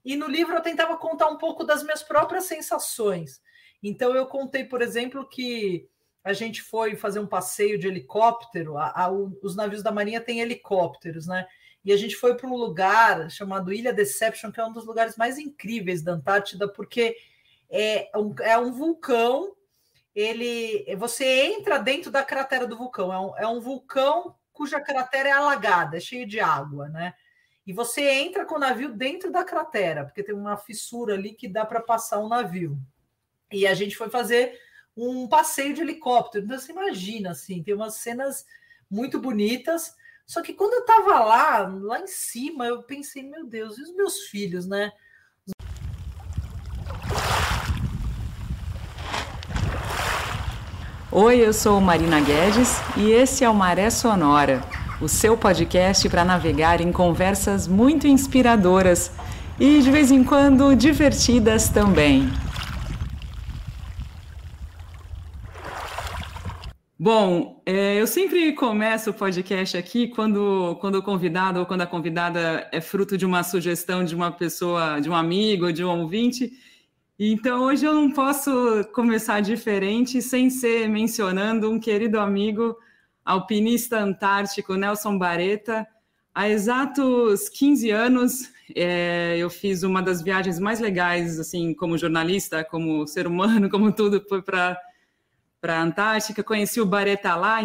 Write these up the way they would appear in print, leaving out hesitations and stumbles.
E no livro eu tentava contar um pouco das minhas próprias sensações. Então eu contei, por exemplo, que a gente foi fazer um passeio de helicóptero. Os navios da Marinha têm helicópteros, né? E a gente foi para um lugar chamado Ilha Deception, que é um dos lugares mais incríveis da Antártida, porque é um vulcão. Você entra dentro da cratera do vulcão. É um vulcão cuja cratera é alagada, é cheio de água, né? E você entra com o navio dentro da cratera, porque tem uma fissura ali que dá para passar um navio. E a gente foi fazer um passeio de helicóptero. Então, você imagina, assim, tem umas cenas muito bonitas. Só que quando eu estava lá em cima, eu pensei, meu Deus, e os meus filhos, né? Oi, eu sou Marina Guedes e esse é o Maré Sonora, o seu podcast para navegar em conversas muito inspiradoras e, de vez em quando, divertidas também. Bom, eu sempre começo o podcast aqui quando o convidado ou quando a convidada é fruto de uma sugestão de uma pessoa, de um amigo, de um ouvinte. Então, hoje eu não posso começar diferente sem ser mencionando um querido amigo, alpinista antártico, Nelson Bareta. Há exatos 15 anos, eu fiz uma das viagens mais legais, assim, como jornalista, como ser humano, como tudo, foi para a Antártica. Conheci o Bareta lá em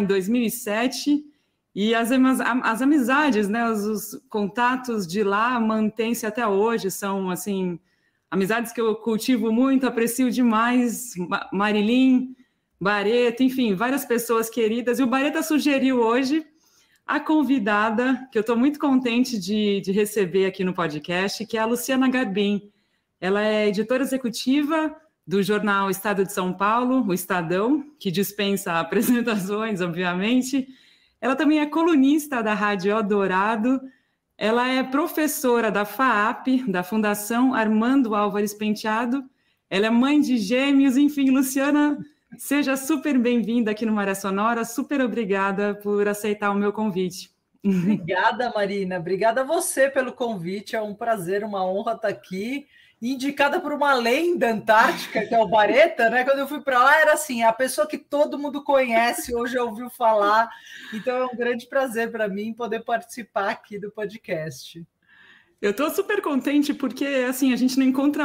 2007 e as amizades, né, os contatos de lá mantêm-se até hoje, são, assim, amizades que eu cultivo muito, aprecio demais. Marilyn, Bareta, enfim, várias pessoas queridas. E o Bareta sugeriu hoje a convidada, que eu estou muito contente de receber aqui no podcast, que é a Luciana Garbim. Ela é editora executiva do jornal Estado de São Paulo, o Estadão, que dispensa apresentações, obviamente. Ela também é colunista da Rádio Eldorado. Ela é professora da FAAP, da Fundação Armando Álvares Penteado. Ela é mãe de gêmeos. Enfim, Luciana, seja super bem-vinda aqui no Maré Sonora. Super obrigada por aceitar o meu convite. Obrigada, Marina. Obrigada a você pelo convite. É um prazer, uma honra estar aqui. Indicada por uma lenda antártica, que é o Bareta, né? Quando eu fui para lá, era assim, a pessoa que todo mundo conhece, hoje já ouviu falar. Então é um grande prazer para mim poder participar aqui do podcast. Eu estou super contente porque, assim, a gente não encontra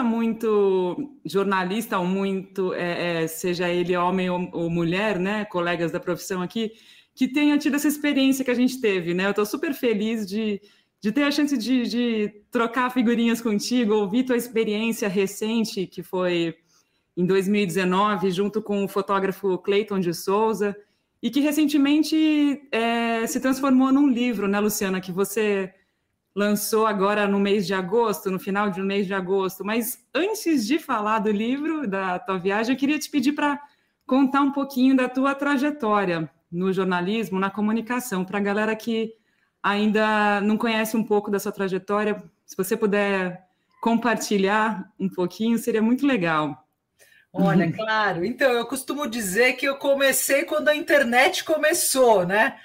muito jornalista ou muito, seja ele homem ou mulher, né, colegas da profissão aqui, que tenha tido essa experiência que a gente teve, né? Eu estou super feliz de ter a chance de trocar figurinhas contigo, ouvir tua experiência recente, que foi em 2019, junto com o fotógrafo Cleiton de Souza, e que recentemente se transformou num livro, né, Luciana, que você lançou agora no mês de agosto, no final do mês de agosto. Mas antes de falar do livro, da tua viagem, eu queria te pedir para contar um pouquinho da tua trajetória no jornalismo, na comunicação, para a galera que ainda não conhece um pouco da sua trajetória. Se você puder compartilhar um pouquinho, seria muito legal. Olha, claro. Então, eu costumo dizer que eu comecei quando a internet começou, né?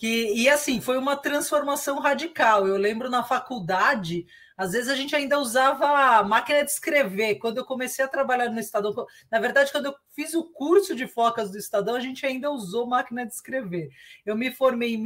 E assim, foi uma transformação radical. Eu lembro na faculdade, às vezes a gente ainda usava máquina de escrever. Quando eu comecei a trabalhar no Estadão, na verdade, quando eu fiz o curso de focas do Estadão, a gente ainda usou máquina de escrever. Eu me formei em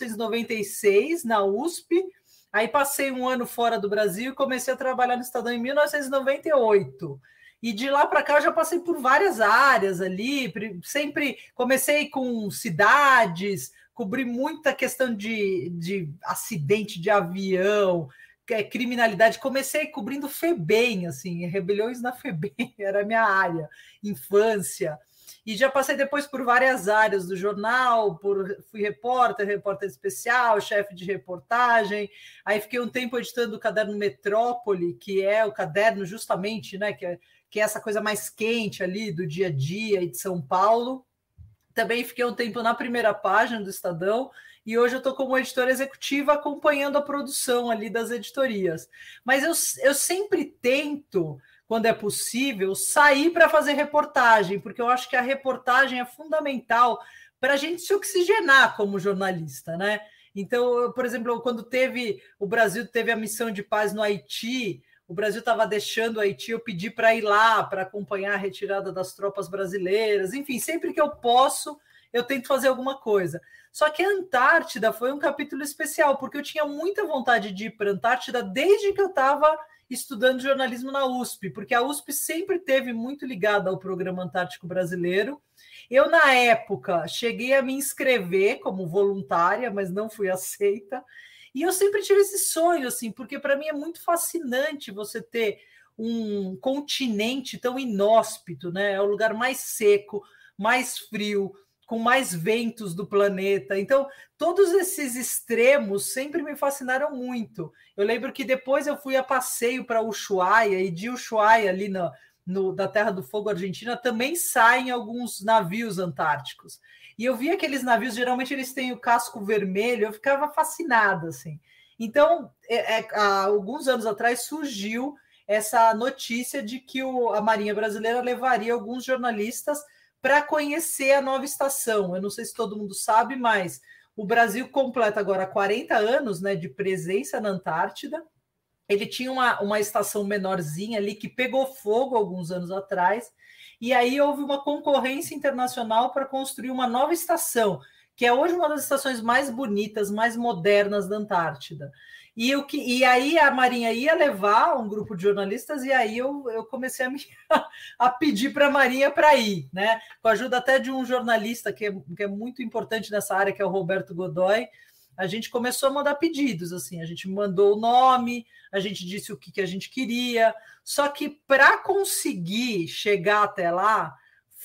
1996 na USP, aí passei um ano fora do Brasil e comecei a trabalhar no Estadão em 1998. E de lá para cá eu já passei por várias áreas ali, sempre comecei com cidades, cobri muita questão de acidente de avião, criminalidade. Comecei cobrindo FEBEM, assim, rebeliões na FEBEM, era a minha área, infância. E já passei depois por várias áreas do jornal, fui repórter especial, chefe de reportagem, aí fiquei um tempo editando o caderno Metrópole, que é o caderno justamente, né, que é essa coisa mais quente ali do dia a dia e de São Paulo. Também fiquei um tempo na primeira página do Estadão e hoje eu estou como editora executiva acompanhando a produção ali das editorias. Mas eu sempre tento, quando é possível, sair para fazer reportagem, porque eu acho que a reportagem é fundamental para a gente se oxigenar como jornalista, né? Então, por exemplo, quando o Brasil teve a missão de paz no Haiti, o Brasil estava deixando o Haiti, eu pedi para ir lá, para acompanhar a retirada das tropas brasileiras. Enfim, sempre que eu posso, eu tento fazer alguma coisa. Só que a Antártida foi um capítulo especial, porque eu tinha muita vontade de ir para a Antártida desde que eu estava estudando jornalismo na USP, porque a USP sempre teve muito ligada ao Programa Antártico Brasileiro. Eu, na época, cheguei a me inscrever como voluntária, mas não fui aceita. E eu sempre tive esse sonho, assim, porque para mim é muito fascinante você ter um continente tão inóspito, né? É o lugar mais seco, mais frio, com mais ventos do planeta. Então, todos esses extremos sempre me fascinaram muito. Eu lembro que depois eu fui a passeio para Ushuaia, e de Ushuaia, ali da Terra do Fogo, Argentina, também saem alguns navios antárticos. E eu vi aqueles navios, geralmente eles têm o casco vermelho, eu ficava fascinada, assim. Então, há alguns anos atrás surgiu essa notícia de que a Marinha Brasileira levaria alguns jornalistas para conhecer a nova estação. Eu não sei se todo mundo sabe, mas o Brasil completa agora 40 anos, né, de presença na Antártida. Ele tinha uma estação menorzinha ali que pegou fogo alguns anos atrás, e aí houve uma concorrência internacional para construir uma nova estação, que é hoje uma das estações mais bonitas, mais modernas da Antártida. E aí a Marinha ia levar um grupo de jornalistas, e aí eu comecei a pedir para a Marinha para ir, né? Com a ajuda até de um jornalista que é muito importante nessa área, que é o Roberto Godoy. A gente começou a mandar pedidos, assim, a gente mandou o nome, a gente disse o que a gente queria, só que para conseguir chegar até lá,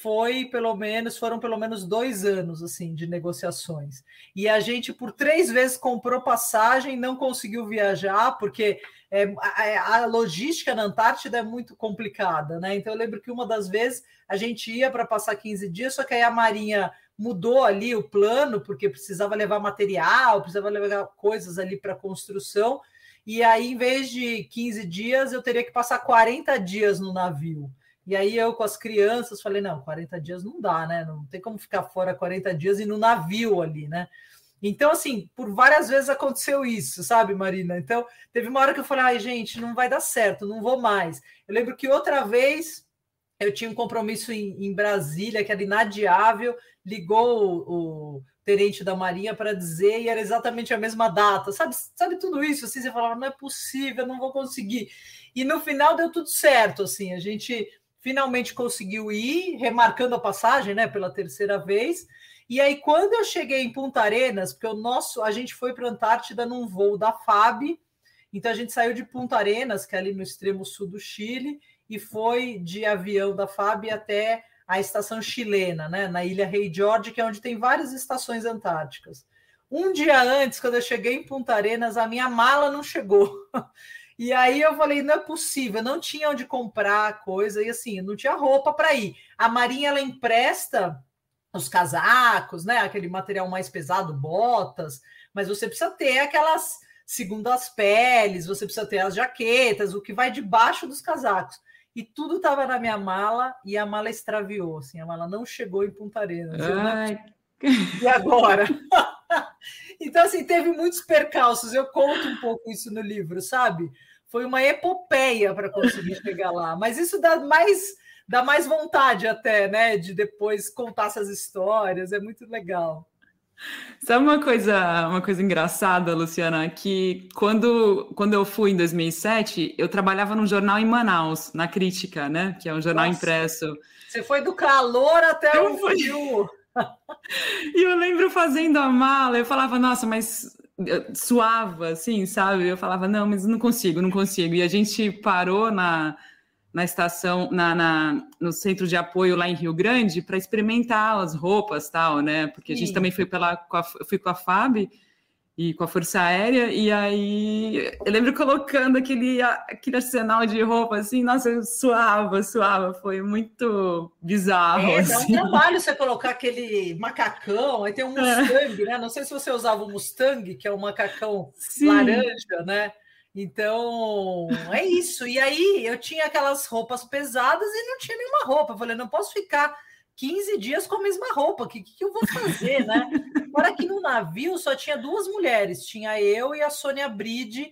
foram pelo menos 2 anos, assim, de negociações. E a gente, por 3 vezes, comprou passagem, não conseguiu viajar, porque a logística na Antártida é muito complicada, né? Então, eu lembro que uma das vezes a gente ia para passar 15 dias, só que aí a Marinha mudou ali o plano, porque precisava levar material, precisava levar coisas ali para construção, e aí, em vez de 15 dias, eu teria que passar 40 dias no navio. E aí eu, com as crianças, falei, não, 40 dias não dá, né? Não tem como ficar fora 40 dias e no navio ali, né? Então, assim, por várias vezes aconteceu isso, sabe, Marina? Então, teve uma hora que eu falei, ai, gente, não vai dar certo, não vou mais. Eu lembro que outra vez eu tinha um compromisso em Brasília, que era inadiável, ligou o tenente da Marinha para dizer, e era exatamente a mesma data. Sabe tudo isso? Assim, você falava, não é possível, não vou conseguir. E no final deu tudo certo, assim, a gente finalmente conseguiu ir, remarcando a passagem, né, pela 3ª vez. E aí, quando eu cheguei em Punta Arenas, porque a gente foi para a Antártida num voo da FAB, então a gente saiu de Punta Arenas, que é ali no extremo sul do Chile, e foi de avião da FAB até a estação chilena, né, na ilha Rei Jorge, que é onde tem várias estações antárticas. Um dia antes, quando eu cheguei em Punta Arenas, a minha mala não chegou. E aí eu falei, não é possível, não tinha onde comprar coisa, e assim, não tinha roupa para ir. A Marinha, ela empresta os casacos, né, aquele material mais pesado, botas, mas você precisa ter aquelas segundas peles, você precisa ter as jaquetas, o que vai debaixo dos casacos. E tudo estava na minha mala, e a mala extraviou, assim, a mala não chegou em Punta Arenas. E agora? Então, assim, teve muitos percalços, eu conto um pouco isso no livro, sabe? Foi uma epopeia para conseguir chegar lá, mas isso dá mais vontade até, né, de depois contar essas histórias, é muito legal. Sabe uma coisa engraçada, Luciana, que quando eu fui em 2007, eu trabalhava num jornal em Manaus, na Crítica, né, que é um jornal impresso. Você foi do calor até o frio. E eu lembro fazendo a mala, eu falava, nossa, mas suava, assim, sabe? Eu falava, não, mas não consigo. E a gente parou na estação, no centro de apoio lá em Rio Grande para experimentar as roupas, tal, né? Porque a gente também fui com a FAB e com a Força Aérea, e aí eu lembro colocando aquele arsenal de roupa, assim, nossa, eu suava, foi muito bizarro. Assim. Dá um trabalho você colocar aquele macacão, aí tem um Mustang, né? Não sei se você usava o Mustang, que é um macacão laranja, né? Então, é isso. E aí eu tinha aquelas roupas pesadas e não tinha nenhuma roupa. Eu falei, não posso ficar 15 dias com a mesma roupa, o que eu vou fazer, né? Fora que no navio só tinha 2 mulheres, tinha eu e a Sônia Bride,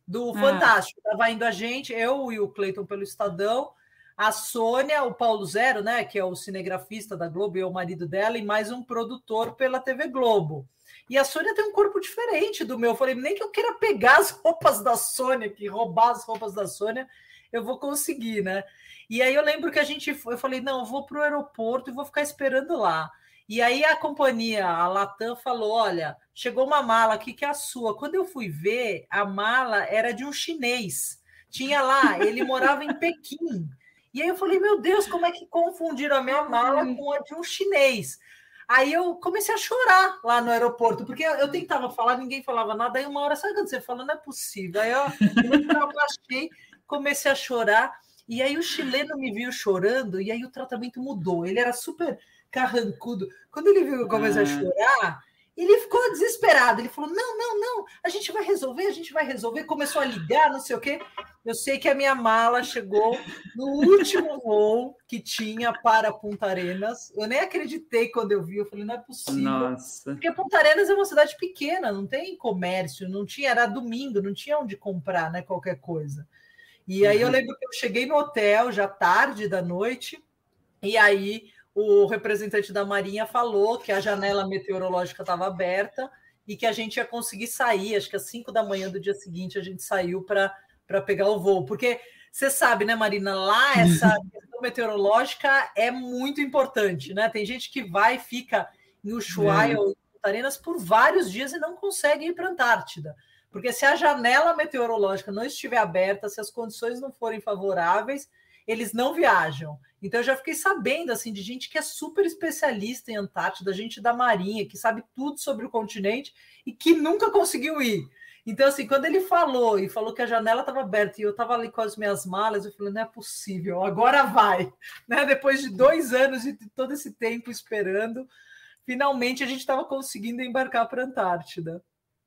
do Fantástico. Estava indo a gente, eu e o Cleiton pelo Estadão, a Sônia, o Paulo Zero, né, que é o cinegrafista da Globo, e o marido dela, e mais um produtor pela TV Globo. E a Sônia tem um corpo diferente do meu. Eu falei, nem que eu queira pegar as roupas da Sônia, que roubar as roupas da Sônia, eu vou conseguir, né? E aí eu lembro que eu falei, não, eu vou para o aeroporto e vou ficar esperando lá. E aí a companhia, a Latam, falou, olha, chegou uma mala aqui que é a sua. Quando eu fui ver, a mala era de um chinês. Tinha lá, ele morava em Pequim. E aí eu falei, meu Deus, como é que confundiram a minha mala com a de um chinês? Aí eu comecei a chorar lá no aeroporto, porque eu tentava falar, ninguém falava nada. Aí uma hora, sabe quando você fala, não é possível. Aí eu baixei, comecei a chorar. E aí o chileno me viu chorando, e aí o tratamento mudou. Ele era super carrancudo. Quando ele viu que eu comecei a chorar, ele ficou desesperado. Ele falou, não, a gente vai resolver. Começou a ligar, não sei o quê. Eu sei que a minha mala chegou no último voo que tinha para Punta Arenas. Eu nem acreditei quando eu vi. Eu falei, não é possível. Nossa. Porque Punta Arenas é uma cidade pequena, não tem comércio, não tinha, era domingo, não tinha onde comprar, né, qualquer coisa. E aí eu lembro que eu cheguei no hotel já tarde da noite, e aí o representante da Marinha falou que a janela meteorológica estava aberta e que a gente ia conseguir sair, acho que às 5 da manhã do dia seguinte a gente saiu para pegar o voo. Porque você sabe, né, Marina, lá essa questão meteorológica é muito importante, né? Tem gente que vai e fica em Ushuaia ou em Punta Arenas por vários dias e não consegue ir para a Antártida. Porque se a janela meteorológica não estiver aberta, se as condições não forem favoráveis, eles não viajam. Então eu já fiquei sabendo assim de gente que é super especialista em Antártida, gente da Marinha, que sabe tudo sobre o continente e que nunca conseguiu ir. Então, assim, quando ele falou que a janela estava aberta e eu estava ali com as minhas malas, eu falei, não é possível, agora vai. Né? Depois de 2 anos e de todo esse tempo esperando, finalmente a gente estava conseguindo embarcar para a Antártida.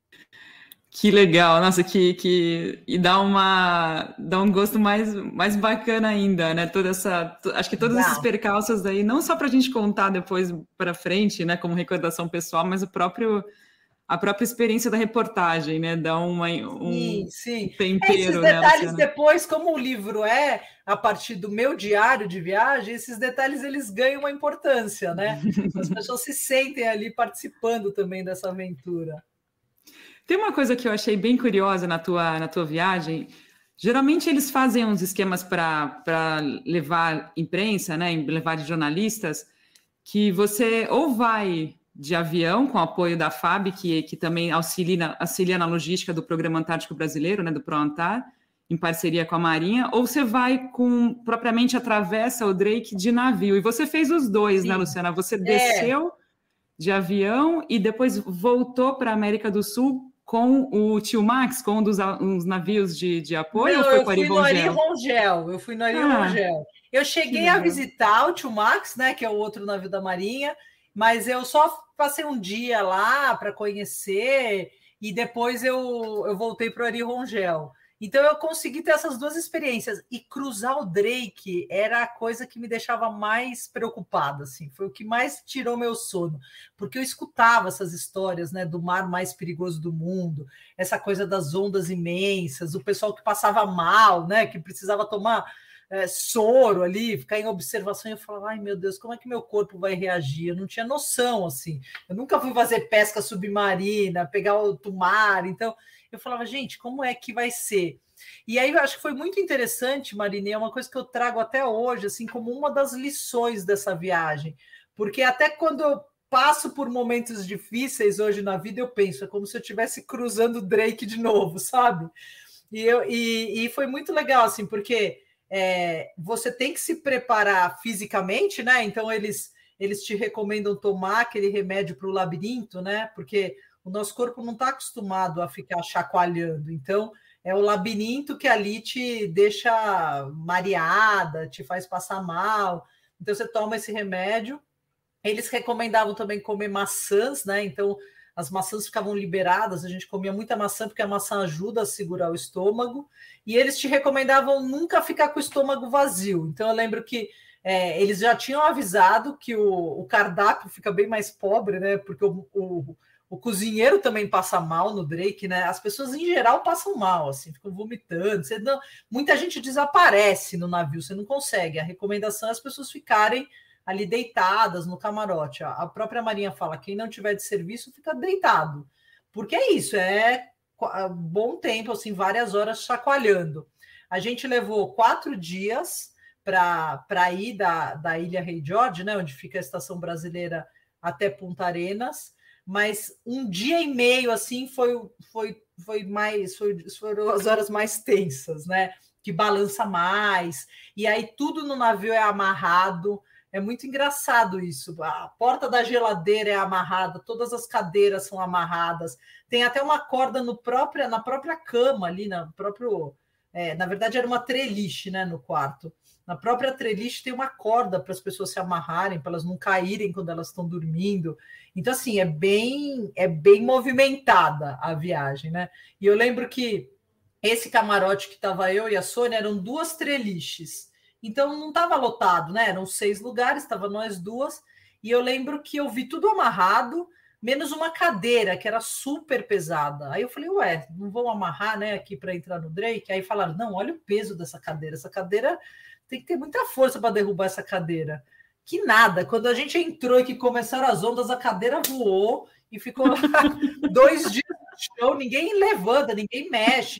Que legal, nossa, e dá um gosto mais bacana ainda, né? Acho que todos esses percalços aí, não só para a gente contar depois para frente, né, como recordação pessoal, mas a própria experiência da reportagem, né? Dá um tempero, esses detalhes, né, depois, como o livro é a partir do meu diário de viagem, esses detalhes eles ganham uma importância, né? As pessoas se sentem ali participando também dessa aventura. Tem uma coisa que eu achei bem curiosa na tua viagem. Geralmente eles fazem uns esquemas para levar imprensa, né, levar de jornalistas, que você ou vai de avião com apoio da FAB, que também auxilia na logística do Programa Antártico Brasileiro, né, do ProAntar, em parceria com a Marinha, ou você vai propriamente atravessa o Drake de navio. E você fez os dois, sim, né, Luciana? Você desceu de avião e depois voltou para a América do Sul com o Tio Max, com uns navios de apoio? Não, ou foi eu fui no Ari Rongel. Eu fui no Ari Rongel. Eu cheguei a visitar o Tio Max, né, que é o outro navio da Marinha, mas eu só passei um dia lá para conhecer e depois eu voltei para o Ari Rongel. Então eu consegui ter essas duas experiências e cruzar o Drake era a coisa que me deixava mais preocupada, assim, foi o que mais tirou meu sono, porque eu escutava essas histórias, né, do mar mais perigoso do mundo, essa coisa das ondas imensas, o pessoal que passava mal, né, que precisava tomar soro ali, ficar em observação, e eu falava, ai meu Deus, como é que meu corpo vai reagir? Eu não tinha noção, assim, eu nunca fui fazer pesca submarina, pegar o mar, então eu falava, gente, como é que vai ser? E aí eu acho que foi muito interessante, Marina, é uma coisa que eu trago até hoje, assim, como uma das lições dessa viagem, porque até quando eu passo por momentos difíceis hoje na vida, eu penso, é como se eu estivesse cruzando o Drake de novo, sabe? E foi muito legal, assim, porque você tem que se preparar fisicamente, né? Então eles te recomendam tomar aquele remédio para o labirinto, né? Porque o nosso corpo não está acostumado a ficar chacoalhando. Então, é o labirinto que ali te deixa mareada, te faz passar mal. Então, você toma esse remédio. Eles recomendavam também comer maçãs, né? Então, as maçãs ficavam liberadas. A gente comia muita maçã, porque a maçã ajuda a segurar o estômago. E eles te recomendavam nunca ficar com o estômago vazio. Então, eu lembro que eles já tinham avisado que o cardápio fica bem mais pobre, né? Porque o O cozinheiro também passa mal no Drake, né? As pessoas em geral passam mal, assim, ficam vomitando. Muita gente desaparece no navio, você não consegue. A recomendação é as pessoas ficarem ali deitadas no camarote. A própria Marinha fala: quem não tiver de serviço fica deitado, porque é isso, é bom tempo, assim, várias horas chacoalhando. A gente levou 4 dias para ir da Ilha Rei George, né, onde fica a estação brasileira, até Punta Arenas, mas 1 dia e meio assim foram as horas mais tensas, né? Que balança mais, e aí tudo no navio é amarrado. É muito engraçado isso. A porta da geladeira é amarrada, todas as cadeiras são amarradas, tem até uma corda na própria cama ali, na verdade era uma treliche, né, no quarto. Na própria treliche tem uma corda para as pessoas se amarrarem, para elas não caírem quando elas estão dormindo. Então, assim, é bem movimentada a viagem, né? E eu lembro que esse camarote que estava eu e a Sônia eram 2 treliches. Então, não estava lotado, né? Eram 6 lugares, estava nós 2. E eu lembro que eu vi tudo amarrado, menos uma cadeira, que era super pesada. Aí eu falei, ué, não vão amarrar, né, aqui para entrar no Drake? Aí falaram, não, olha o peso dessa cadeira. Essa cadeira tem que ter muita força para derrubar essa cadeira. Que nada, quando a gente entrou e que começaram as ondas, a cadeira voou e ficou 2 dias no chão, ninguém levanta, ninguém mexe.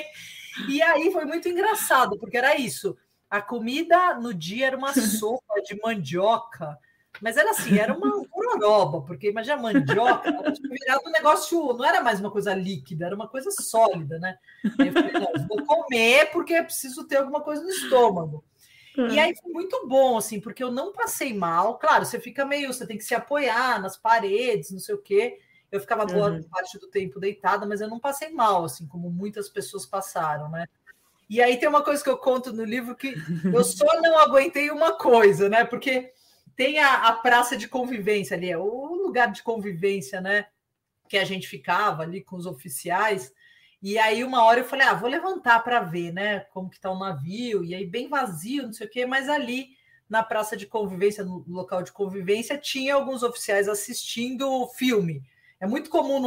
E aí foi muito engraçado, porque era isso. A comida no dia era uma sopa de mandioca, mas era assim, era uma gororoba, porque imagina a mandioca, tinha virado um negócio, não era mais uma coisa líquida, era uma coisa sólida, né? Aí eu falei, não, vou comer porque é preciso ter alguma coisa no estômago. E aí foi muito bom, assim, porque eu não passei mal. Claro, você tem que se apoiar nas paredes, não sei o quê. Eu ficava boa parte do tempo deitada, mas eu não passei mal, assim, como muitas pessoas passaram, né? E aí tem uma coisa que eu conto no livro que eu só não aguentei uma coisa, né? Porque tem a praça de convivência ali, é o lugar de convivência, né? Que a gente ficava ali com os oficiais. E aí, uma hora eu falei, vou levantar para ver, né, como que tá o navio, e aí bem vazio, não sei o quê, mas ali na praça de convivência, no local de convivência, tinha alguns oficiais assistindo o filme. É muito comum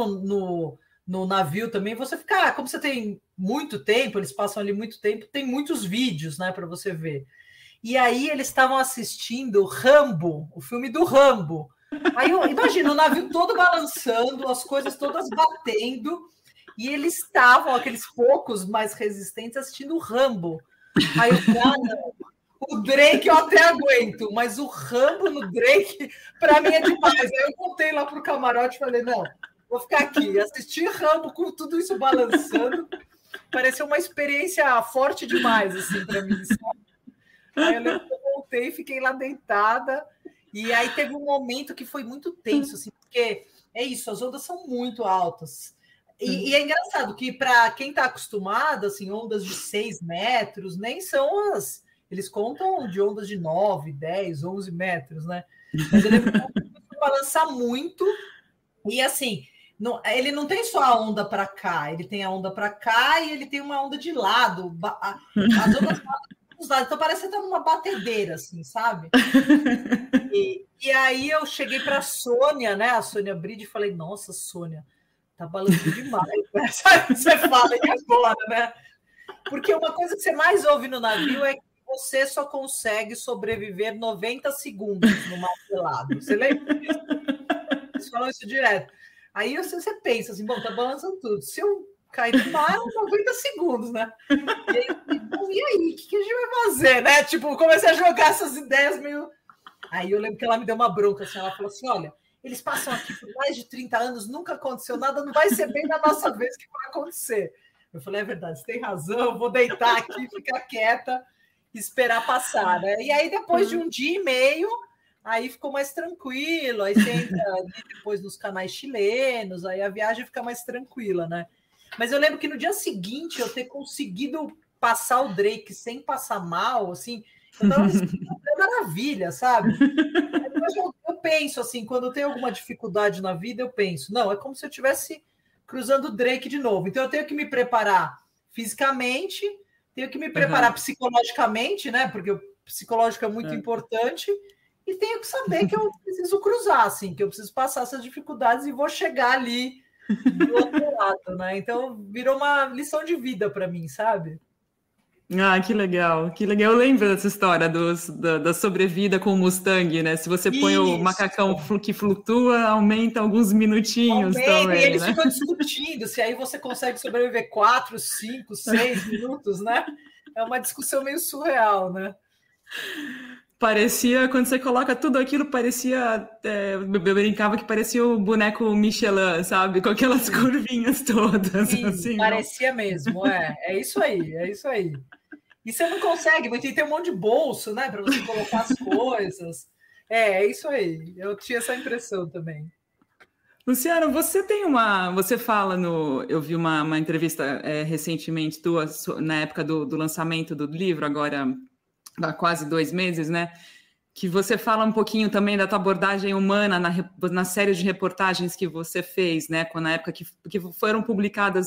no navio também você ficar, como você tem muito tempo, eles passam ali muito tempo, tem muitos vídeos, né, para você ver. E aí eles estavam assistindo Rambo, o filme do Rambo. Aí eu imagino o navio todo balançando, as coisas todas batendo, e eles estavam, aqueles poucos mais resistentes, assistindo o Rambo. Aí eu falei, não, o Drake eu até aguento, mas o Rambo no Drake, para mim é demais. Aí eu voltei lá para o camarote e falei, não, vou ficar aqui, assistir Rambo com tudo isso balançando, pareceu uma experiência forte demais, assim, para mim, sabe? Aí eu lembro que eu voltei e fiquei lá deitada, e aí teve um momento que foi muito tenso, assim, porque é isso, as ondas são muito altas. E é engraçado que, para quem está acostumado, assim, ondas de 6 metros, nem são as. Eles contam de ondas de 9, 10, 11 metros, né? Mas eu lembro que eu balançar muito, e assim, ele não tem só a onda para cá, ele tem a onda para cá e ele tem uma onda de lado. As ondas dos lados, então parece que você está numa batedeira, assim, sabe? E aí eu cheguei para a Sônia, né? A Sônia Bride, e falei, nossa, Sônia, tá balançando demais, né? Você fala, e agora, né? Porque uma coisa que você mais ouve no navio é que você só consegue sobreviver 90 segundos no mar gelado. Você lembra disso? Eles falam isso direto. Aí você pensa assim, bom, tá balançando tudo. Se eu cair no mar, 90 segundos, né? E aí, o que a gente vai fazer, né? Tipo, comecei a jogar essas ideias meio... Aí eu lembro que ela me deu uma bronca, assim, ela falou assim, olha, eles passam aqui por mais de 30 anos, nunca aconteceu nada, não vai ser bem na nossa vez que vai acontecer. Eu falei, é verdade, você tem razão, vou deitar aqui, ficar quieta, esperar passar, né? E aí, depois de 1 dia e meio, aí ficou mais tranquilo, aí você entra depois nos canais chilenos, aí a viagem fica mais tranquila, né? Mas eu lembro que no dia seguinte, eu ter conseguido passar o Drake sem passar mal, assim, eu tava maravilha, sabe? Eu penso assim, quando eu tenho alguma dificuldade na vida, eu penso, não, é como se eu estivesse cruzando o Drake de novo. Então eu tenho que me preparar fisicamente, tenho que me preparar psicologicamente, né? Porque o psicológico é muito importante, e tenho que saber que eu preciso cruzar, assim, que eu preciso passar essas dificuldades e vou chegar ali do outro lado, né? Então virou uma lição de vida para mim, sabe? Ah, que legal, que legal. Eu lembro dessa história da sobrevida com o Mustang, né? Se você põe o Isso. macacão que flutua, aumenta alguns minutinhos Aumenta, e também, eles né? ficam discutindo se aí você consegue sobreviver 4, 5, 6 minutos, né? É uma discussão meio surreal, né? Parecia, quando você coloca tudo aquilo, parecia. Eu brincava que parecia o boneco Michelin, sabe? Com aquelas curvinhas todas, Sim, assim, não? parecia mesmo, é isso aí, é isso aí. E você não consegue, porque tem um monte de bolso, né, para você colocar as coisas. É isso aí. Eu tinha essa impressão também. Luciano, você tem uma. Você fala no. Eu vi uma entrevista recentemente tua, na época do lançamento do livro, agora há quase 2 meses, né? Que você fala um pouquinho também da tua abordagem humana na série de reportagens que você fez, né? Na época que foram publicadas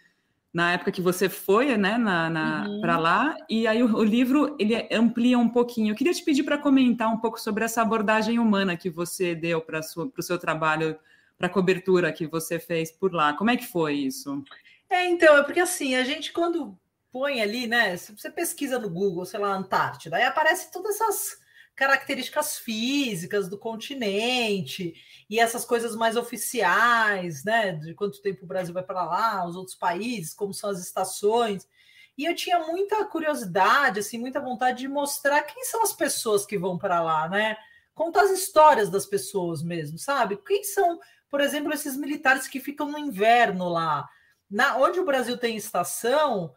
na época que você foi, né, para lá, e aí o livro ele amplia um pouquinho. Eu queria te pedir para comentar um pouco sobre essa abordagem humana que você deu para o seu trabalho, para a cobertura que você fez por lá. Como é que foi isso? Então, é porque assim, a gente quando põe ali, né, se você pesquisa no Google, sei lá, Antártida, aí aparece todas essas características físicas do continente e essas coisas mais oficiais, né, de quanto tempo o Brasil vai para lá, os outros países, como são as estações. E eu tinha muita curiosidade, assim, muita vontade de mostrar quem são as pessoas que vão para lá, né? Contar as histórias das pessoas mesmo, sabe? Quem são, por exemplo, esses militares que ficam no inverno lá? Onde o Brasil tem estação,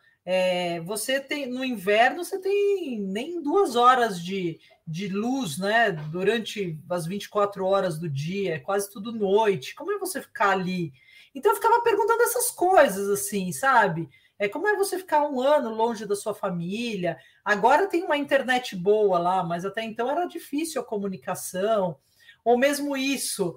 você tem no inverno você tem nem 2 horas de luz, né? Durante as 24 horas do dia, é quase tudo noite. Como é você ficar ali? Então eu ficava perguntando essas coisas, assim, sabe? Como é você ficar um ano longe da sua família? Agora tem uma internet boa lá, mas até então era difícil a comunicação. Ou mesmo isso,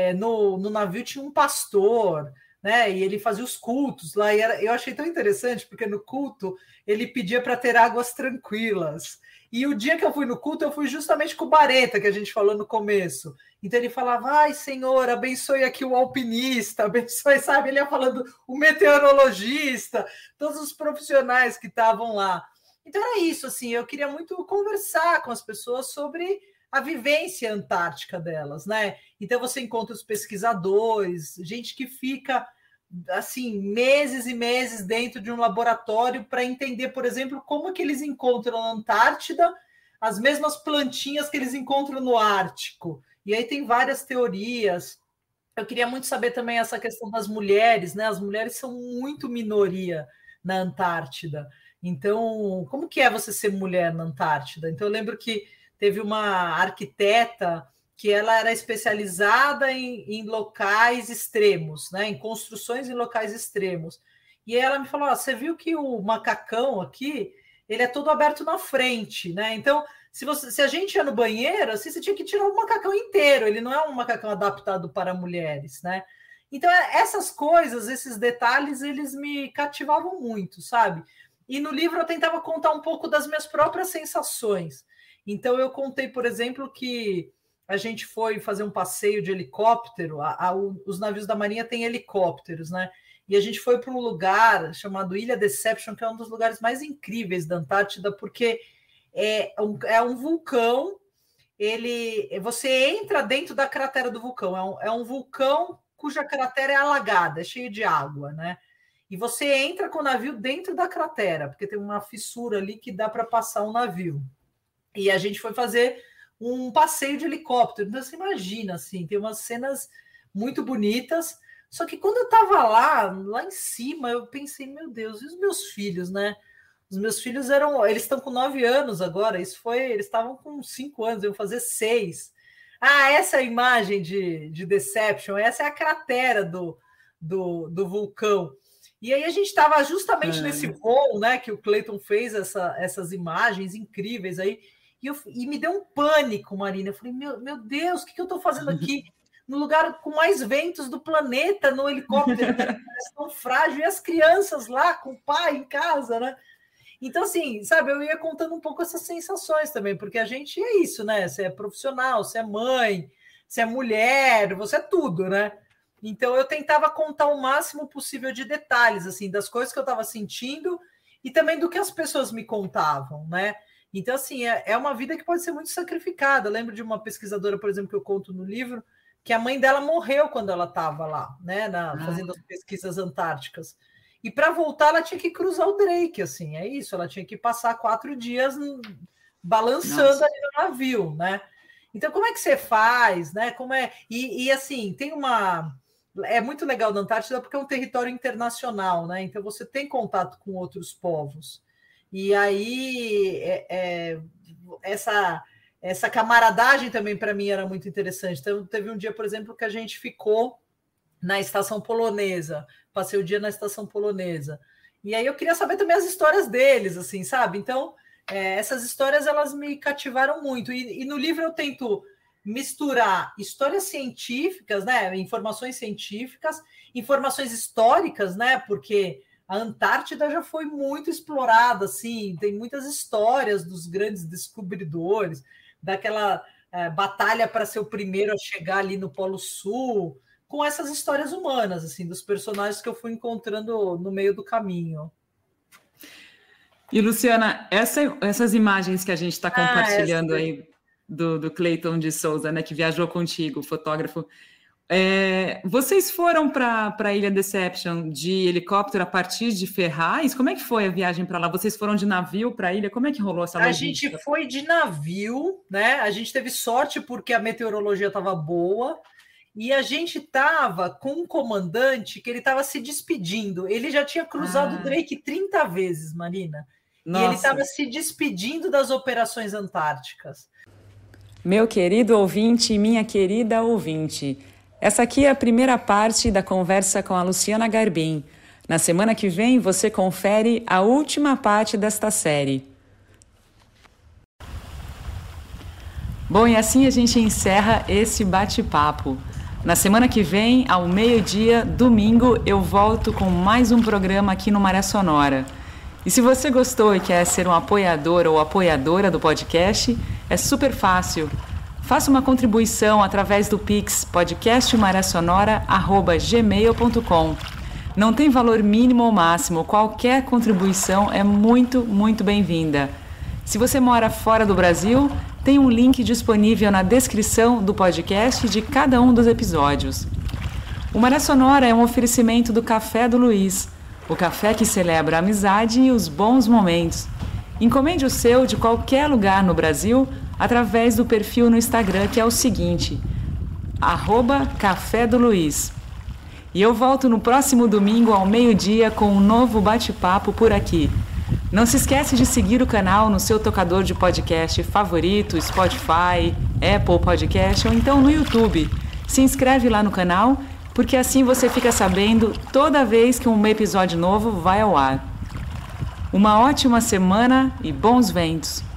no navio tinha um pastor, né? E ele fazia os cultos lá. E eu achei tão interessante, porque no culto ele pedia para ter águas tranquilas. E o dia que eu fui no culto, eu fui justamente com o Bareta, que a gente falou no começo. Então ele falava, ai, Senhor, abençoe aqui o alpinista, abençoe, sabe? Ele ia falando o meteorologista, todos os profissionais que estavam lá. Então era isso, assim, eu queria muito conversar com as pessoas sobre a vivência antártica delas, né? Então você encontra os pesquisadores, gente que fica assim meses e meses dentro de um laboratório para entender, por exemplo, como que eles encontram na Antártida as mesmas plantinhas que eles encontram no Ártico. E aí tem várias teorias. Eu queria muito saber também essa questão das mulheres, né? As mulheres são muito minoria na Antártida. Então, como que é você ser mulher na Antártida? Então, eu lembro que teve uma arquiteta que ela era especializada em locais extremos, né? Em construções em locais extremos. E ela me falou: você viu que o macacão aqui ele é todo aberto na frente, né? Então, se a gente ia no banheiro, assim, você tinha que tirar o macacão inteiro, ele não é um macacão adaptado para mulheres, né? Então, essas coisas, esses detalhes, eles me cativavam muito, sabe? E no livro eu tentava contar um pouco das minhas próprias sensações. Então, eu contei, por exemplo, que a gente foi fazer um passeio de helicóptero, os navios da Marinha têm helicópteros, né? E a gente foi para um lugar chamado Ilha Deception, que é um dos lugares mais incríveis da Antártida, porque é um vulcão, você entra dentro da cratera do vulcão, é um vulcão cuja cratera é alagada, é cheio de água, né? E você entra com o navio dentro da cratera, porque tem uma fissura ali que dá para passar um navio. E a gente foi fazer um passeio de helicóptero. Então, você imagina, assim, tem umas cenas muito bonitas. Só que quando eu estava lá em cima, eu pensei, meu Deus, e os meus filhos, né? Os meus filhos eles estão com 9 anos agora, eles estavam com 5 anos, iam fazer 6. Essa é a imagem de Deception, essa é a cratera do vulcão. E aí a gente estava justamente nesse voo, né, que o Clayton fez essas imagens incríveis aí, e me deu um pânico, Marina. Eu falei, meu Deus, o que eu estou fazendo aqui? No lugar com mais ventos do planeta, no helicóptero, né, tão frágil, e as crianças lá com o pai em casa, né? Então, assim, sabe, eu ia contando um pouco essas sensações também, porque a gente é isso, né? Você é profissional, você é mãe, você é mulher, você é tudo, né? Então, eu tentava contar o máximo possível de detalhes, assim, das coisas que eu estava sentindo e também do que as pessoas me contavam, né? Então, assim, é uma vida que pode ser muito sacrificada. Eu lembro de uma pesquisadora, por exemplo, que eu conto no livro, que a mãe dela morreu quando ela estava lá, né, fazendo as pesquisas antárticas. E para voltar, ela tinha que cruzar o Drake, assim, é isso. Ela tinha que passar 4 dias balançando ali no navio, né? Então, como é que você faz, né? Como é? E assim, tem uma... É muito legal na Antártida porque é um território internacional, né? Então, você tem contato com outros povos. E aí, essa camaradagem também, para mim, era muito interessante. Então, teve um dia, por exemplo, que a gente ficou na estação polonesa, passei o dia na estação polonesa. E aí eu queria saber também as histórias deles, assim, sabe? Então, essas histórias, elas me cativaram muito. E no livro eu tento misturar histórias científicas, né? Informações científicas, informações históricas, né? Porque a Antártida já foi muito explorada, assim, tem muitas histórias dos grandes descobridores, daquela batalha para ser o primeiro a chegar ali no Polo Sul, com essas histórias humanas, assim, dos personagens que eu fui encontrando no meio do caminho. E, Luciana, essas imagens que a gente está compartilhando aí do Clayton de Souza, né, que viajou contigo, fotógrafo, vocês foram para a Ilha Deception de helicóptero a partir de Ferraz? Como é que foi a viagem para lá? Vocês foram de navio para a ilha? Como é que rolou essa logística? A gente foi de navio, né? A gente teve sorte porque a meteorologia estava boa. E a gente estava com um comandante que ele estava se despedindo. Ele já tinha cruzado o Drake 30 vezes, Marina. Nossa. E ele estava se despedindo das operações antárticas. Meu querido ouvinte e minha querida ouvinte, essa aqui é a primeira parte da conversa com a Luciana Garbim. Na semana que vem, você confere a última parte desta série. Bom, e assim a gente encerra esse bate-papo. Na semana que vem, ao meio-dia, domingo, eu volto com mais um programa aqui no Maré Sonora. E se você gostou e quer ser um apoiador ou apoiadora do podcast, é super fácil. Faça uma contribuição através do Pix podcastmarésonora@gmail.com. Não tem valor mínimo ou máximo, qualquer contribuição é muito, muito bem-vinda. Se você mora fora do Brasil, tem um link disponível na descrição do podcast de cada um dos episódios. O Maré Sonora é um oferecimento do Café do Luiz, o café que celebra a amizade e os bons momentos. Encomende o seu de qualquer lugar no Brasil através do perfil no Instagram, que é o seguinte, @Café do Luiz. E eu volto no próximo domingo ao meio-dia com um novo bate-papo por aqui. Não se esquece de seguir o canal no seu tocador de podcast favorito, Spotify, Apple Podcast ou então no YouTube. Se inscreve lá no canal, porque assim você fica sabendo toda vez que um episódio novo vai ao ar. Uma ótima semana e bons ventos!